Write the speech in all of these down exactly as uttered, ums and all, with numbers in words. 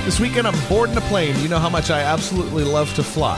This weekend, I'm boarding a plane. You know how much I absolutely love to fly.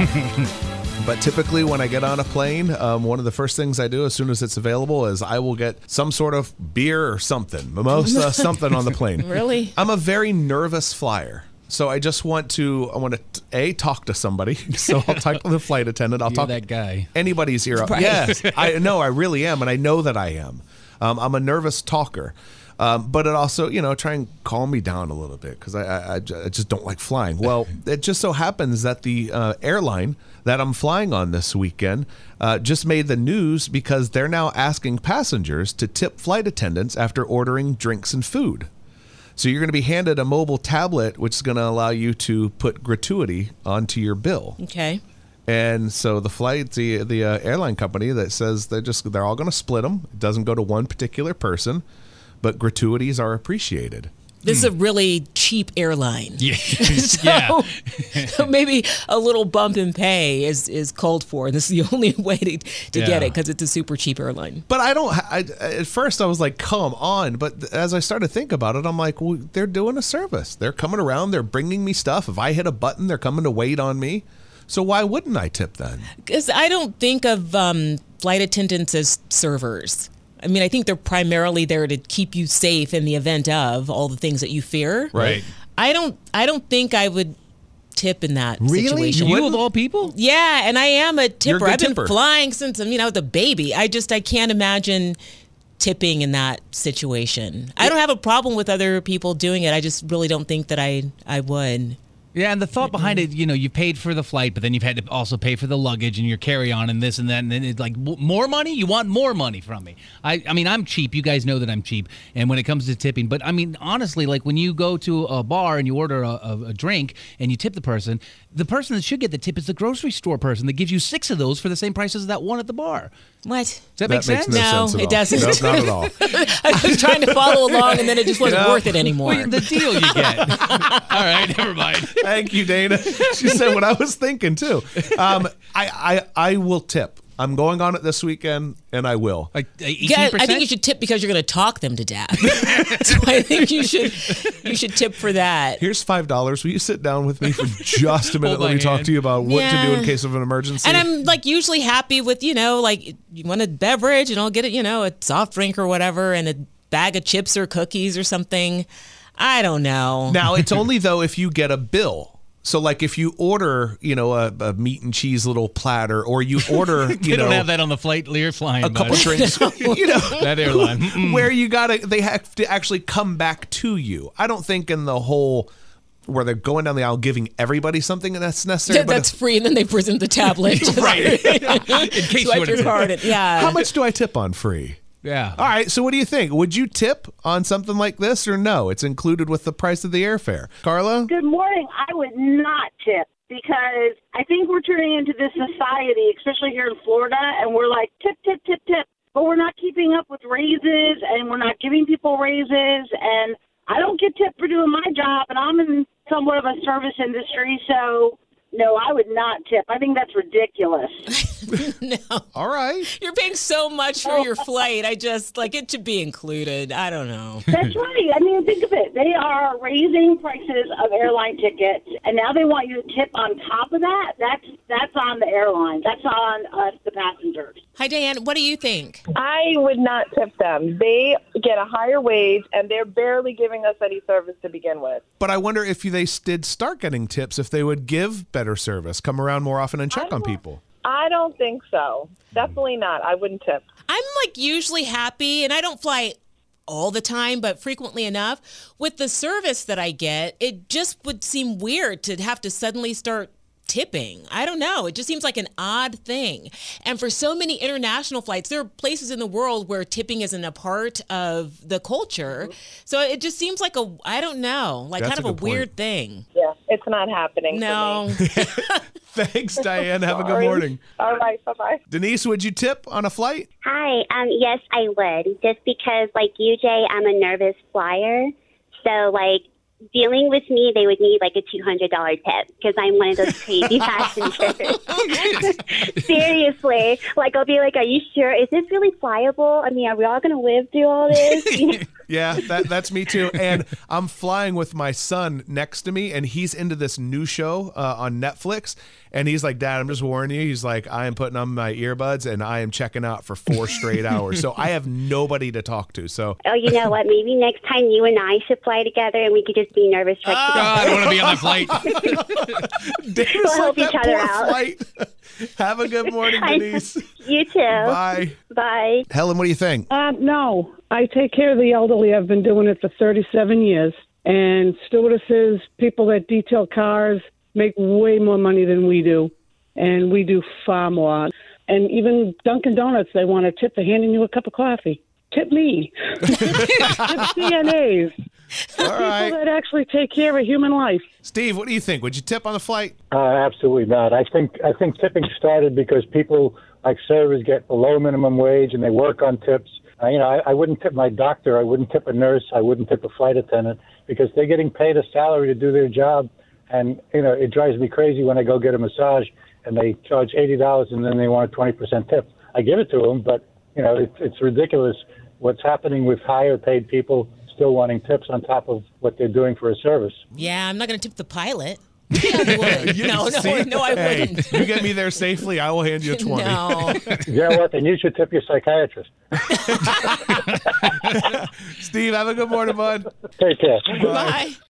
But typically when I get on a plane, um, one of the first things I do as soon as it's available is I will get some sort of beer or something, mimosa, something on the plane. Really? I'm a very nervous flyer. So I just want to, I want to, A, talk to somebody. So I'll talk to the flight attendant. I'll You're talk that guy. anybody's ear up. Right. Yes, I know, I really am. And I know that I am. Um, I'm a nervous talker. Um, but it also, you know, try and calm me down a little bit because I, I, I just don't like flying. Well, it just so happens that the uh, airline that I'm flying on this weekend uh, just made the news because they're now asking passengers to tip flight attendants after ordering drinks and food. So you're going to be handed a mobile tablet, which is going to allow you to put gratuity onto your bill. Okay. And so the flight, the the uh, airline company that says they're just they're all going to split them. It doesn't go to one particular person. But gratuities are appreciated. This is a really cheap airline. Yeah. so, yeah. so maybe a little bump in pay is, is called for. And this is the only way to, to Yeah. get it because it's a super cheap airline. But I don't, I, at first I was like, come on. But as I started to think about it, I'm like, well, they're doing a service. They're coming around. They're bringing me stuff. If I hit a button, they're coming to wait on me. So why wouldn't I tip then? Because I don't think of um, flight attendants as servers. I mean, I think they're primarily there to keep you safe in the event of all the things that you fear. Right. I don't. I don't think I would tip in that Really? situation. You of all people? Yeah, and I am a tipper. good I've been tipper. flying since I mean I was a baby. I just I can't imagine tipping in that situation. I don't have a problem with other people doing it. I just really don't think that I I would. Yeah, and the thought behind it, you know, you paid for the flight, but then you've had to also pay for the luggage and your carry-on and this and that, and then it's like, w- more money? You want more money from me. I, I mean, I'm cheap. You guys know that I'm cheap, and when it comes to tipping, but I mean, honestly, like when you go to a bar and you order a, a, a drink and you tip the person, the person that should get the tip is the grocery store person that gives you six of those for the same price as that one at the bar. What? Does that make That makes sense? no, No, sense at it all. doesn't. No, not at all. I was trying to follow along, and then it just wasn't Yeah. worth it anymore. Well, the deal you get. All right, never mind. Thank you, Dana. She said what I was thinking too. Um, I, I I will tip. I'm going on it this weekend, and I will. Like uh, eighteen Yeah, percent? I think you should tip because you're going to talk them to death. So I think you should you should tip for that. Here's five dollars. Will you sit down with me for just a minute? Hold Let my me talk hand. to you about what to do Yeah. in case of an emergency. And I'm like usually happy with, you know, like you want a beverage and I'll get it, you know, a soft drink or whatever and a bag of chips or cookies or something. I don't know. Now, it's only though if you get a bill. So, like, if you order, you know, a, a meat and cheese little platter, or you order, you They know, don't have that on the flight you're flying, a couple buddy. drinks, you know, That airline. Mm-mm. where you gotta, they have to actually come back to you. I don't think in the whole where they're going down the aisle giving everybody something that's necessary. Yeah, but that's free, and then they present the tablet. Right. In case you Swipe want your to card. and- Yeah. how much do I tip on free? Yeah. All right, so what do you think? Would you tip on something like this or no? It's included with the price of the airfare. Carla? Good morning. I would not tip because I think we're turning into this society, especially here in Florida, and we're like tip, tip, tip, tip, but we're not keeping up with raises and we're not giving people raises. And I don't get tipped for doing my job, and I'm in somewhat of a service industry, so no, I would not tip. I think that's ridiculous. No. All right. You're paying so much for your flight. I just, like, it should be included. I don't know. That's right. I mean, think of it. They are raising prices of airline tickets, and now they want you to tip on top of that. That's that's on the airline. That's on us, the passengers. Hi, Diane. What do you think? I would not tip them. They get a higher wage, and they're barely giving us any service to begin with. But I wonder if they did start getting tips, if they would give better service, come around more often and check on people. I don't think so. Definitely not. I wouldn't tip. I'm, like, usually happy, and I don't fly all the time, but frequently enough. With the service that I get, it just would seem weird to have to suddenly start tipping. I don't know. It just seems like an odd thing. And for so many international flights, there are places in the world where tipping isn't a part of the culture. So it just seems like a, I don't know, like That's kind a of a good point. weird thing. Yeah, it's not happening. No. For me. Thanks, Diane. Have a good Sorry. morning. All right. Bye-bye. Denise, would you tip on a flight? Hi. Um, yes, I would. Just because, like you, Jay, I'm a nervous flyer. So, like, dealing with me, they would need, like, a two hundred dollars tip because I'm one of those crazy passengers. Seriously. Like, I'll be like, are you sure? Is this really flyable? I mean, are we all going to live through all this? You know? Yeah, that, that's me too. And I'm flying with my son next to me, and he's into this new show uh, on Netflix. And he's like, Dad, I'm just warning you. He's like, I am putting on my earbuds, and I am checking out for four straight hours. So I have nobody to talk to. So Oh, you know what? Maybe next time you and I should fly together, and we could just be nervous wreck Oh, together. I don't want to be on that flight. Davis, We'll like help that each other poor out. flight. Have a good morning, I- Denise. You too. Bye. Bye. Helen, what do you think? Uh, no, I take care of the elderly. I've been doing it for thirty-seven years. And stewardesses, people that detail cars, make way more money than we do. And we do far more. And even Dunkin' Donuts, they want to tip. They're handing you a cup of coffee. Tip me. Tip C N As. All People right. that actually take care of human life. Steve, what do you think? Would you tip on the flight? Uh, absolutely not. I think I think tipping started because people like servers get below minimum wage and they work on tips. Uh, you know, I, I wouldn't tip my doctor. I wouldn't tip a nurse. I wouldn't tip a flight attendant because they're getting paid a salary to do their job. And, you know, it drives me crazy when I go get a massage and they charge eighty dollars and then they want a twenty percent tip. I give it to them, but, you know, it's, it's ridiculous what's happening with higher paid people still wanting tips on top of what they're doing for a service. Yeah, I'm not going to tip the pilot. Yeah, I would. You no, no, see? no, I Hey, wouldn't. you get me there safely, I will hand you a twenty. No. You know what? Then you should tip your psychiatrist. Steve, have a good morning, bud. Take care. Bye.